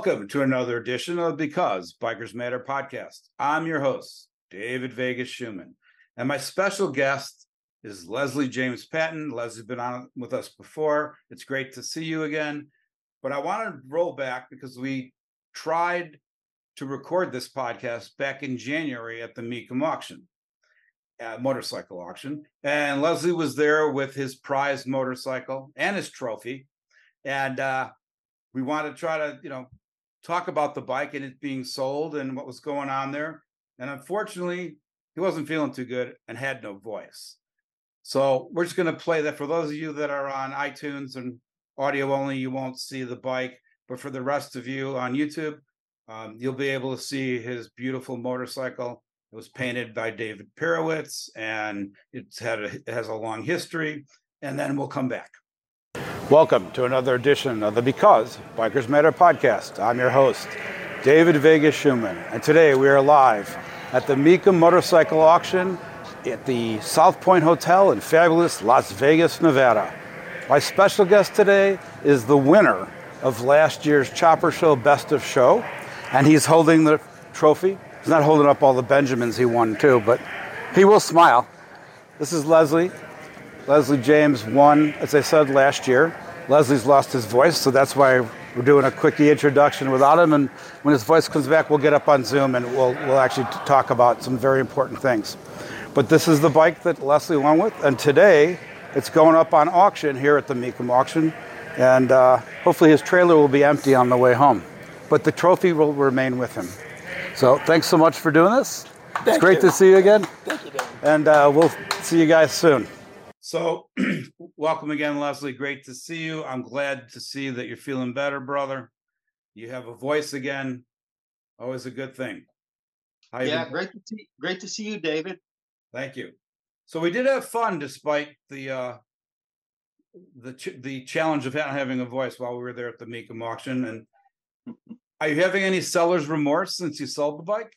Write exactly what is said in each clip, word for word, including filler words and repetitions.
Welcome to another edition of Because Bikers Matter podcast. I'm your host, David Vegas Schumann, and my special guest is Leslie James Patton. Leslie's been on with us before. It's great to see you again, but I want to roll back because we tried to record this podcast back in January at the Mecum auction, uh, motorcycle auction, and Leslie was there with his prized motorcycle and his trophy, and uh, we wanted to try to, you know, talk about the bike and it being sold and what was going on there. And unfortunately, he wasn't feeling too good and had no voice. So we're just going to play that. For those of you that are on iTunes and audio only, you won't see the bike. But for the rest of you on YouTube, um, you'll be able to see his beautiful motorcycle. It was painted by David Perowitz, and it's had a, it has a long history. And then we'll come back. Welcome to another edition of the Because Bikers Matter podcast. I'm your host, David Vegas Schumann, and today we are live at the Mecum Motorcycle Auction at the South Point Hotel in fabulous Las Vegas, Nevada. My special guest today is the winner of last year's Chopper Show Best of Show, and he's holding the trophy. He's not holding up all the Benjamins he won too, but he will smile. This is Leslie. Leslie James won, as I said, last year. Leslie's lost his voice, so that's why we're doing a quickie introduction without him. And when his voice comes back, we'll get up on Zoom and we'll we'll actually talk about some very important things. But this is the bike that Leslie won with, and today it's going up on auction here at the Mecum auction. And uh, hopefully his trailer will be empty on the way home, but the trophy will remain with him. So thanks so much for doing this. Thank it's great you. to see you again. Thank you, David. And uh, we'll see you guys soon. So welcome again, Leslie. Great to see you. I'm glad to see that you're feeling better, brother. You have a voice again. Always a good thing. How you Yeah, been? great to see great to see you, David. Thank you. So we did have fun despite the uh, the ch- the challenge of not having a voice while we were there at the Mecum auction. And are you having any seller's remorse since you sold the bike?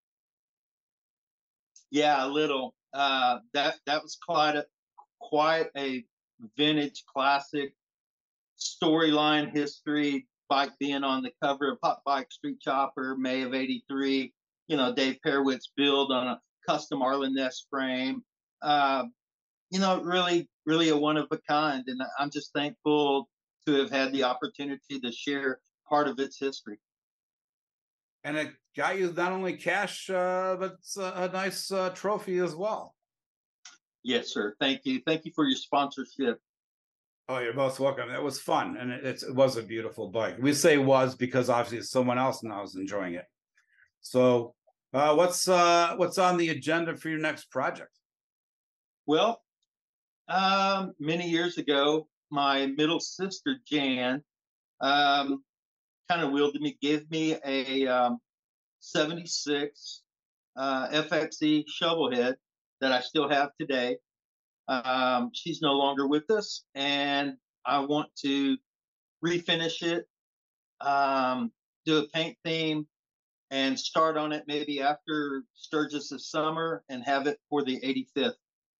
Yeah, a little. Uh, that that was quite a quite a vintage classic storyline history. Bike being on the cover of Hot Bike Street Chopper, May of eighty-three. You know, Dave Perowitz build on a custom Arlen Ness frame. Uh, you know, really, really a one of a kind, and I'm just thankful to have had the opportunity to share part of its history. And it got you not only cash, uh, but it's a, a nice uh, trophy as well. Yes, sir. Thank you. Thank you for your sponsorship. Oh, you're most welcome. It was fun, and it, it's, it was a beautiful bike. We say was because obviously someone else now is enjoying it. So, uh, what's uh, what's on the agenda for your next project? Well, um, many years ago, my middle sister Jan um, kind of wielded me, gave me a um, seventy-six uh, F X E shovelhead that I still have today. Um, she's no longer with us, and I want to refinish it, um, do a paint theme, and start on it maybe after Sturgis' summer and have it for the eighty-fifth.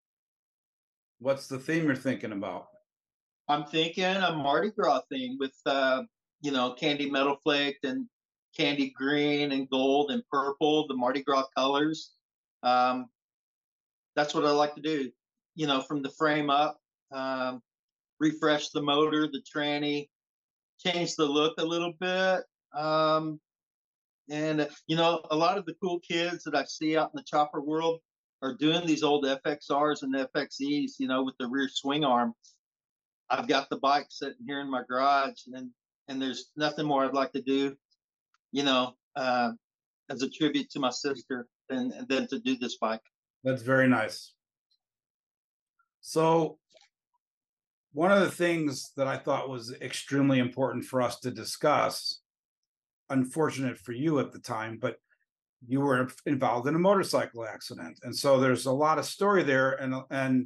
What's the theme you're thinking about? I'm thinking a Mardi Gras theme with, uh, you know, candy metal flaked and candy green and gold and purple, the Mardi Gras colors. Um, that's what I like to do, you know, from the frame up, um, refresh the motor, the tranny, change the look a little bit. Um, and, uh, you know, a lot of the cool kids that I see out in the chopper world are doing these old F X Rs and F X Es, you know, with the rear swing arm. I've got the bike sitting here in my garage, and and there's nothing more I'd like to do, you know, uh, as a tribute to my sister than than to do this bike. That's very nice. So, one of the things that I thought was extremely important for us to discuss, unfortunate for you at the time, but you were involved in a motorcycle accident, and so there's a lot of story there, and and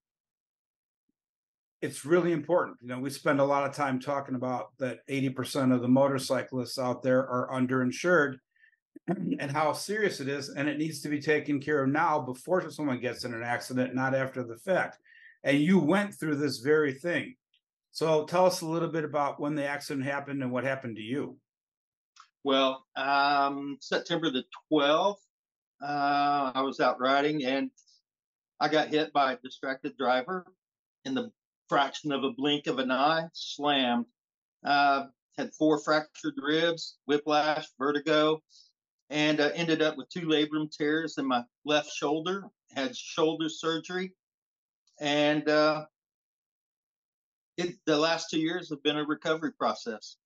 it's really important. You know, we spend a lot of time talking about that eighty percent of the motorcyclists out there are underinsured and how serious it is. And it needs to be taken care of now before someone gets in an accident, not after the fact. And you went through this very thing. So tell us a little bit about when the accident happened and what happened to you. Well, um, September the twelfth, uh, I was out riding and I got hit by a distracted driver in the fraction of a blink of an eye, slammed. Uh, had four fractured ribs, whiplash, vertigo, and uh, ended up with two labrum tears in my left shoulder. Had shoulder surgery, and uh, it, the last two years have been a recovery process.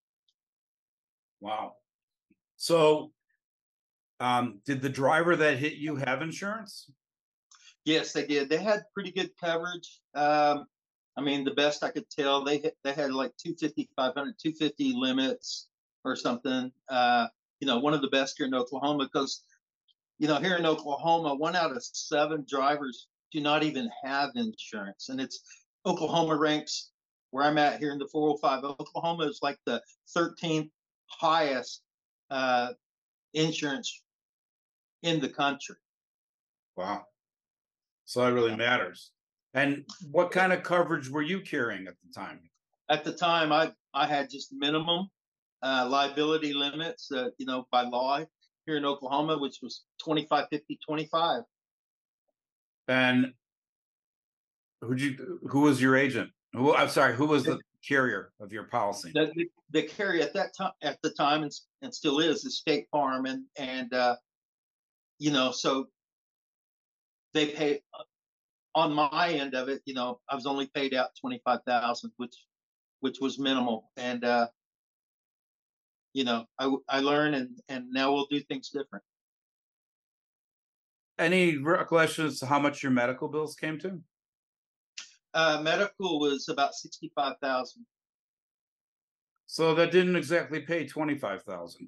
Wow. So, um, did the driver that hit you have insurance? Yes, they did. They had pretty good coverage. Um, I mean, the best I could tell, they hit, they had like two fifty, five hundred, two fifty limits or something. Uh, you know, one of the best here in Oklahoma because, you know, here in Oklahoma, one out of seven drivers do not even have insurance. And it's Oklahoma ranks where I'm at here in the four oh five. Oklahoma is like the thirteenth highest uh, insurance in the country. Wow. So that really matters. And what kind of coverage were you carrying at the time? At the time, I I had just minimum uh, liability limits, uh, you know, by law here in Oklahoma, which was twenty-five, fifty, twenty-five. And who you? Who was your agent? Who? I'm sorry. Who was the carrier of your policy? The, the, the carrier at that time, at the time, and, and still is, is State Farm, and and uh, you know, so they pay on my end of it. You know, I was only paid out twenty-five thousand, which which was minimal, and uh, you know, I I learn, and and now we'll do things different. Any recollections to how much your medical bills came to? Uh, medical was about sixty-five thousand. So that didn't exactly pay twenty-five thousand.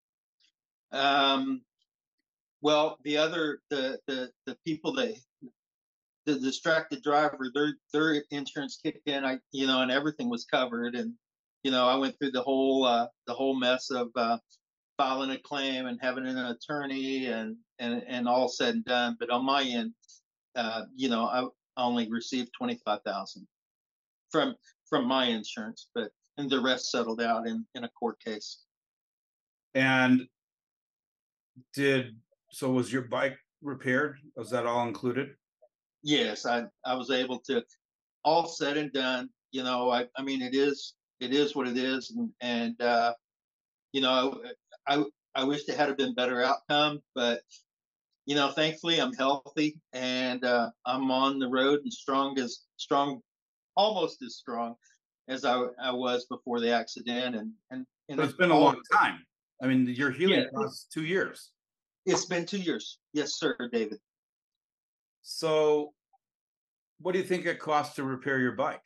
Um, well, the other the the the people that the distracted driver, their their insurance kicked in. I you know, and everything was covered, and you know, I went through the whole uh, the whole mess of uh, filing a claim and having an attorney, and and and all said and done. But on my end, uh, you know, I only received twenty-five thousand from from my insurance, but and the rest settled out in in a court case. And did so was your bike repaired? Was that all included? Yes, I I was able to, all said and done. You know, I I mean, it is it is what it is, and and uh, you know, I I wish it had been better outcome, but you know, thankfully I'm healthy and uh, I'm on the road and strong as strong, almost as strong as I, I was before the accident. And and, and So it's been a long time. I mean, your healing yeah, process two years. It's been two years. Yes, sir, David. So, what do you think it costs to repair your bike?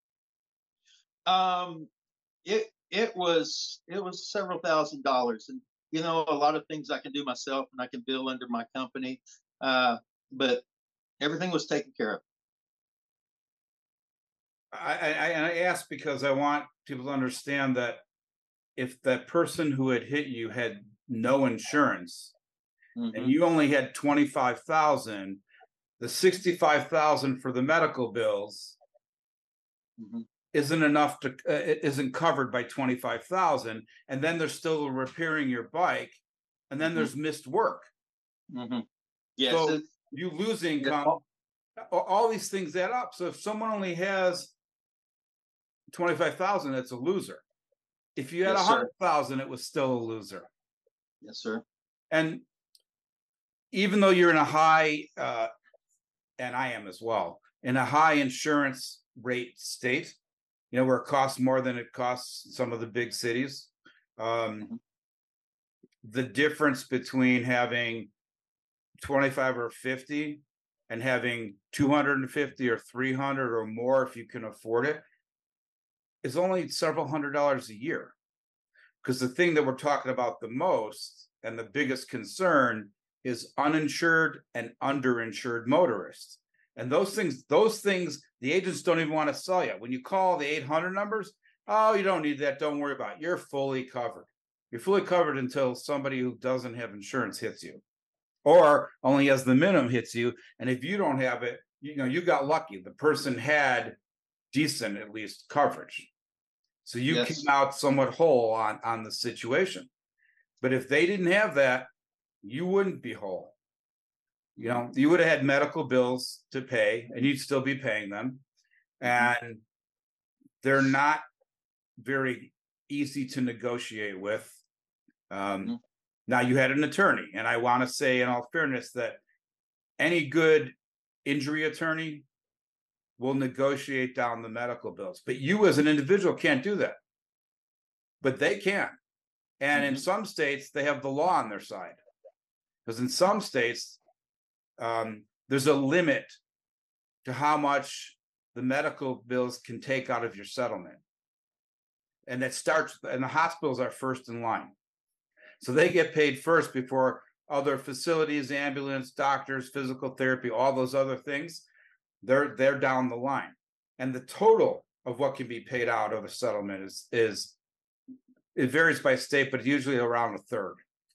Um, it it was it was several thousand dollars, and you know, a lot of things I can do myself, and I can bill under my company, uh, but everything was taken care of. I, I, I ask because I want people to understand that if that person who had hit you had no insurance Mm-hmm. and you only had twenty-five thousand, the sixty-five thousand for the medical bills Mm-hmm. isn't enough to uh, isn't covered by twenty-five thousand, and then there's still repairing your bike, and then Mm-hmm. there's missed work. Mm-hmm. Yes, So it, you lose income. it, All, all these things add up. So if someone only has twenty-five thousand, it's a loser. If you had a yes, hundred sir. thousand, it was still a loser. Yes, sir. And even though you're in a high, uh, and I am as well, in a high insurance rate state, you know, where it costs more than it costs some of the big cities, um, Mm-hmm. the difference between having twenty-five or fifty and having two hundred fifty or three hundred or more, if you can afford it, is only several hundred dollars a year. Because the thing that we're talking about the most and the biggest concern is uninsured and underinsured motorists. And those things, those things, the agents don't even want to sell you. When you call the eight hundred numbers, oh, you don't need that. Don't worry about it. You're fully covered. You're fully covered until somebody who doesn't have insurance hits you, or only has the minimum hits you. And if you don't have it, you know, you got lucky. The person had decent, at least, coverage. So you Yes. came out somewhat whole on, on the situation. But if they didn't have that, you wouldn't be whole. You know, you would have had medical bills to pay, and you'd still be paying them. And they're not very easy to negotiate with. Um, mm-hmm. Now, you had an attorney, and I want to say, in all fairness, that any good injury attorney will negotiate down the medical bills. But you as an individual can't do that. But they can. And mm-hmm. in some states, they have the law on their side. Because in some states, um, there's a limit to how much the medical bills can take out of your settlement. And that starts, and the hospitals are first in line. So they get paid first before other facilities, ambulance, doctors, physical therapy, all those other things. They're they're down the line. And the total of what can be paid out of a settlement is, is it varies by state, but usually around a third.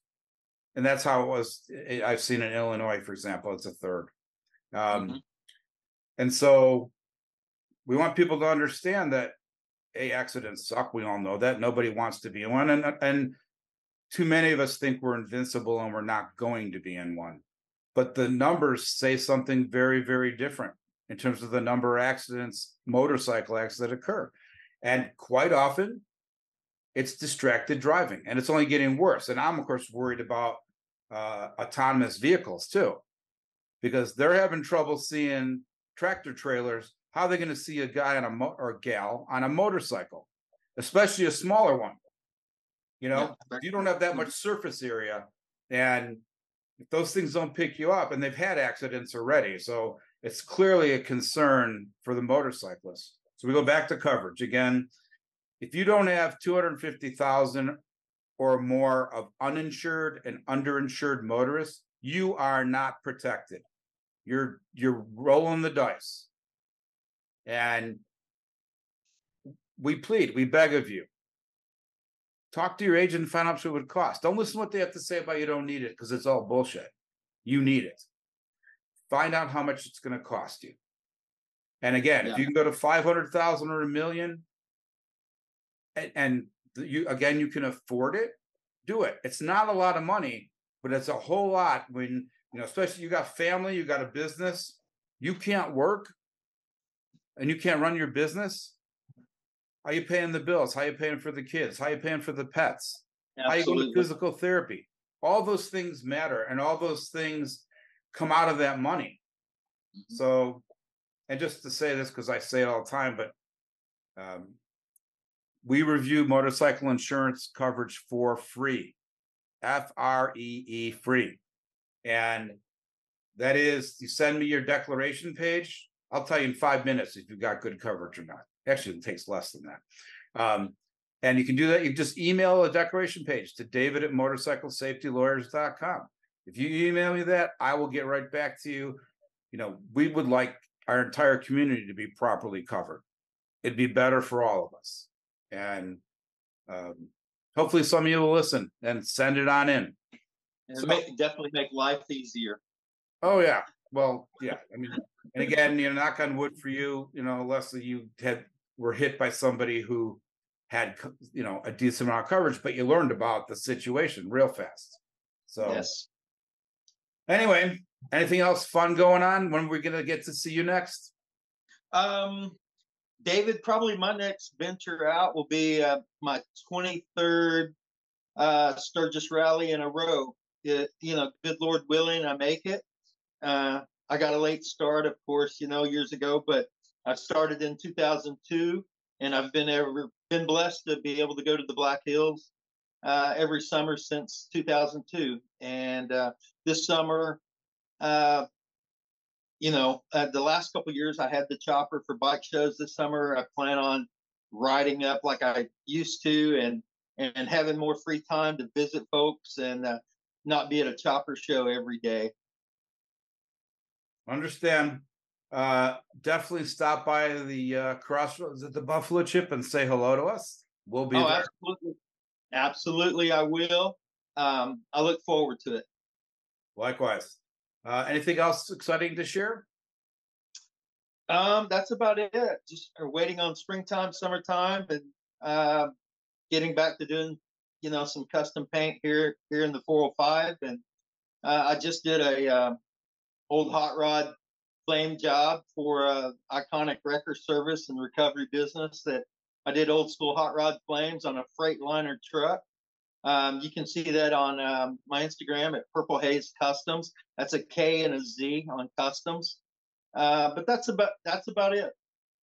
And that's how it was. I've seen in Illinois, for example, it's a third. Um, mm-hmm. And so we want people to understand that A, accidents suck. We all know that. Nobody wants to be in one. And, and too many of us think we're invincible and we're not going to be in one. But the numbers say something very, very different in terms of the number of accidents, motorcycle accidents that occur. And quite often, it's distracted driving, and it's only getting worse. And I'm, of course, worried about uh, autonomous vehicles, too, because they're having trouble seeing tractor trailers. How are they going to see a guy on a mo- or a gal on a motorcycle, especially a smaller one? You know, yeah. You don't have that much surface area, and if those things don't pick you up, and they've had accidents already, so it's clearly a concern for the motorcyclists. So we go back to coverage again. If you don't have two hundred fifty thousand or more of uninsured and underinsured motorists, you are not protected. You're you're rolling the dice. And we plead, we beg of you. Talk to your agent and find out what it would cost. Don't listen to what they have to say about you don't need it, because it's all bullshit. You need it. Find out how much it's going to cost you. And again, yeah. if you can go to five hundred thousand or a million, and, and you again, you can afford it, do it. It's not a lot of money, but it's a whole lot when, you know, especially you got family, you got a business, you can't work and you can't run your business. How you paying the bills? How you paying for the kids? How you paying for the pets? Absolutely. How you going to physical therapy? All those things matter, and all those things come out of that money. Mm-hmm. So, and just to say this, because I say it all the time, but um, we review motorcycle insurance coverage for free, F R E E, free. And that is, you send me your declaration page, I'll tell you in five minutes if you've got good coverage or not. Actually, it takes less than that. Um, and you can do that. You just email a declaration page to David at motorcycle safety lawyers dot com. If you email me that, I will get right back to you. You know, we would like our entire community to be properly covered. It'd be better for all of us. And um, hopefully some of you will listen and send it on in. And so, make, definitely make life easier. Oh, yeah. Well, yeah. I mean, and again, you know, knock on wood for you, you know, Leslie, you had were hit by somebody who had, you know, a decent amount of coverage, but you learned about the situation real fast. So, yes. Anyway, anything else fun going on? When are we going to get to see you next? Um, David, probably my next venture out will be uh, my twenty-third uh, Sturgis rally in a row. It, you know, good Lord willing, I make it. Uh, I got a late start, of course, you know, years ago, but I started in two thousand two, and I've been ever been blessed to be able to go to the Black Hills uh, every summer since two thousand two. And uh, this summer, uh, you know, uh, the last couple of years I had the chopper for bike shows. This summer I plan on riding up like I used to, and and having more free time to visit folks and uh, not be at a chopper show every day. Understand. Uh, definitely stop by the uh, crossroads at the Buffalo Chip and say hello to us. We'll be oh, there. Absolutely. Absolutely, I will. Um, I look forward to it. Likewise. Uh, anything else exciting to share? Um, that's about it. Just waiting on springtime, summertime, and uh, getting back to doing you know, some custom paint here here in the four oh five, and uh, I just did a uh, old hot rod flame job for a iconic wrecker service and recovery business that I did old school hot rod flames on a Freightliner truck. Um, you can see that on um, my Instagram at Purple Haze Customs. That's a K and a Z on Customs. Uh, but that's about that's about it.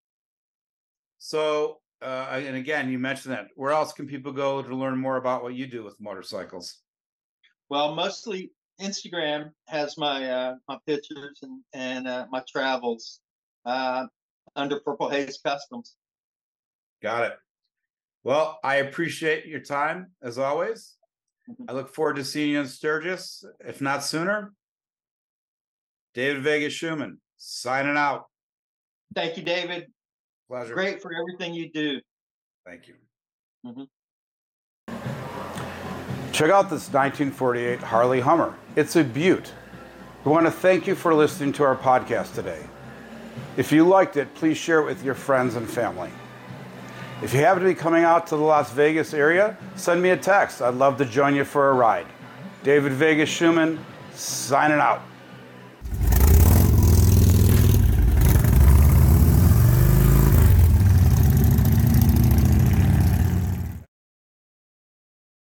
So, uh, and again, you mentioned that. Where else can people go to learn more about what you do with motorcycles? Well, mostly Instagram has my uh, my pictures and and uh, my travels uh, under Purple Haze Customs. Got it. Well, I appreciate your time as always. Mm-hmm. I look forward to seeing you in Sturgis, if not sooner. David Vegas Schumann, signing out. Thank you, David. Pleasure. Great for everything you do. Thank you. Mm-hmm. Check out this nineteen forty-eight Harley Hummer. It's a beaut. We want to thank you for listening to our podcast today. If you liked it, please share it with your friends and family. If you happen to be coming out to the Las Vegas area, send me a text. I'd love to join you for a ride. David Vegas Schumann, signing out.